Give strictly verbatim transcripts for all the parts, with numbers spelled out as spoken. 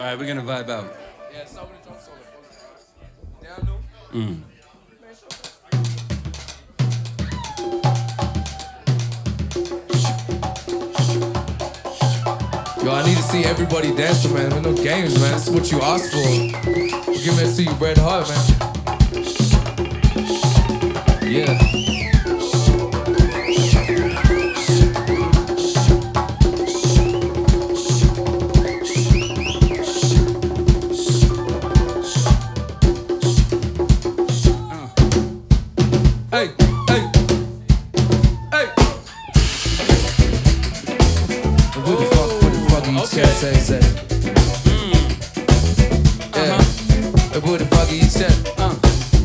Alright, we're gonna vibe out. Yeah, start with the drum solo. Down low. Mm. Yo, I need to see everybody dancing, man. No games, man. This is what you asked for. Give me to see you red hot, man. Yeah. Hey, hey, hey. What the fuck, what the fuck are you Okay. say, say? Yeah. Hey, what the fuck are you say? Uh.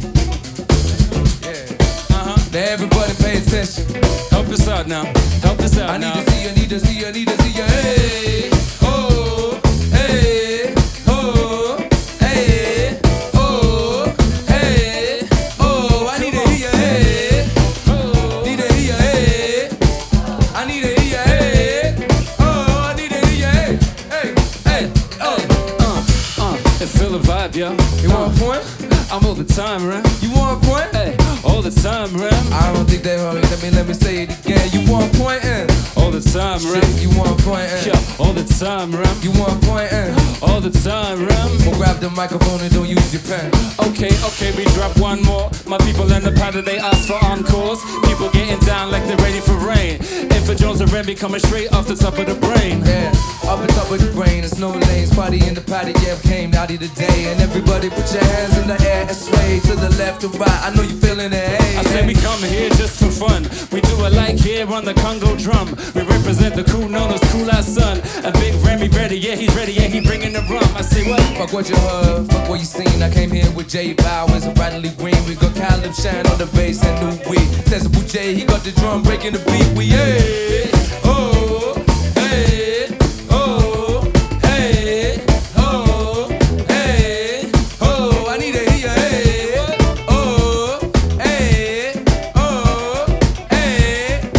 Yeah. Uh-huh. Now everybody pay attention. Help us out now. Help us out I need now. to see you, need to see you, need to see you. Hey, oh, hey, oh, hey, oh, hey, oh. I need to hear you, hey. Need to hear you, hey. I need to hear you, hey. Oh, I need to hear you, hey. Hey, hey, oh. Uh, uh, and feel the vibe, yo. You want a point? I'm all the time, right? You want a point? Hey, all the time, right? I don't think they want me. Let me, let me say it again. You want a point in? All the time, right? Shit, you want a point in? Yeah, all the time, right? You want a point in? All the time, right? Well, grab the microphone and don't use your pen. Okay, okay, we drop one more. My people in the pattern, they ask for encores. People getting down like they're ready for rain. And for Jones and Remy coming straight off the top of the brain. Yeah, up and top of the brain, there's no lanes. Party in the patty, yeah, came out of the day. And everybody put your hands in the air and sway to the left and right. I know you feeling it, hey. I say we come here just for fun. We do it like here on the Congo drum. We represent the cool known as Cool Ass Son. And Big Remy ready, yeah, he's ready, yeah, he bringing the rum. I say what? Fuck what you heard, fuck what you seen. I came here with Jay Bowers and Bradley Green. We got Caleb Shan on the bass and New Weed. Sensible J, he got the drum breaking the beat. We hey, oh, hey, oh, hey, oh, hey, oh. I need to hear you, hey, oh, hey, oh, hey,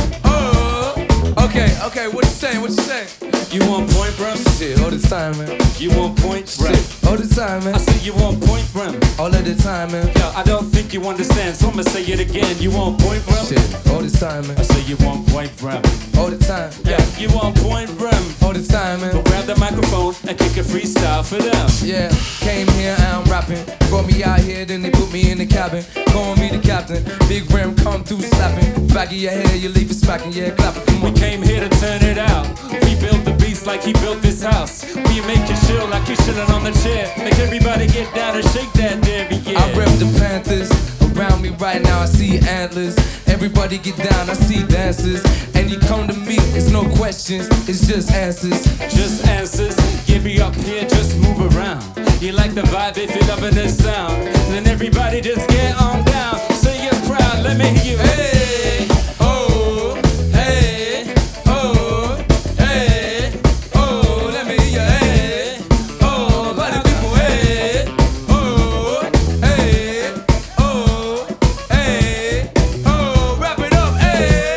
oh. Okay, okay, what you saying? What you saying? You want point, bro? Shit, all the time, man. You want point, bro? Shit, all the time, man. I say you want point, bro? All of the time, man. Yo, I don't think you understand, so I'ma say it again. You want point, bro? Shit, all the time, man. I say you want point, bro? All the time. Yeah, you want point, bro? All the time, man. But grab the microphone and kick a freestyle for them. Yeah, came here, I'm rapping. Brought me out here, then they put me in the cabin. Calling me the captain. Big rim come through slapping. Back of your head, you leave it smacking. Yeah, clapping. Come We on. came here to turn it out. We built the beast like he built this house. We make you chill like you're chilling on the chair. Make everybody get down and shake that derby, yeah. I rep the Panthers. Around me right now, I see antlers. Everybody get down, I see dancers. And you come to me, it's no questions, it's just answers. Just answers, get me up here, just move around. You like the vibe if you're loving the sound. Then everybody just get on down. Say you're proud, let me hear you. Hey, oh, hey, oh, hey, oh, let me hear you. Hey, oh, party people, hey, oh, hey, oh, hey, oh, wrap it up, hey,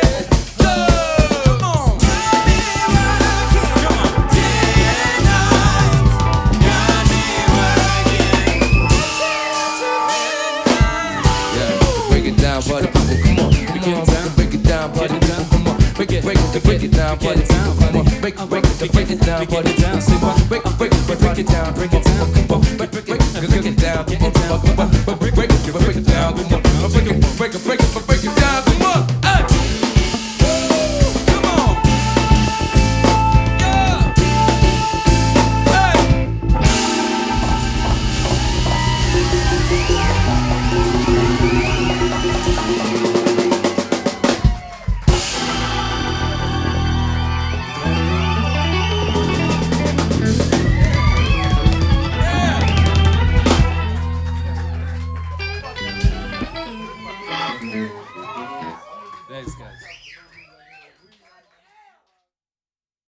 come on. Yeah, break it down, party people, come on. Come on, break it down, party people, come on. Break it, break it, break it down, party people, come on. Break it, break it, break it down, party people, come on. Break it, break it, break it down, break it down, come on. Break it, break it, break it down, come on. Break it, break it, break it down, come on. Break it, break it, break it.